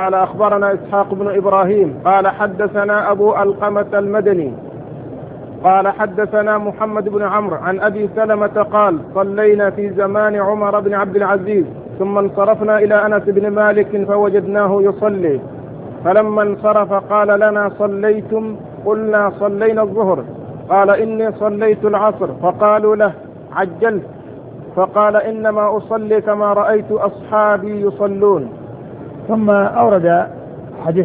قال أخبرنا إسحاق بن إبراهيم قال حدثنا أبو القمة المدني قال حدثنا محمد بن عمرو عن أبي سلمة قال صلينا في زمان عمر بن عبد العزيز ثم انصرفنا إلى أنس بن مالك فوجدناه يصلي، فلما انصرف قال لنا صليتم؟ قلنا صلينا الظهر. قال إني صليت العصر. فقالوا له عجلت؟ فقال إنما أصلي كما رأيت أصحابي يصلون. ثم أورد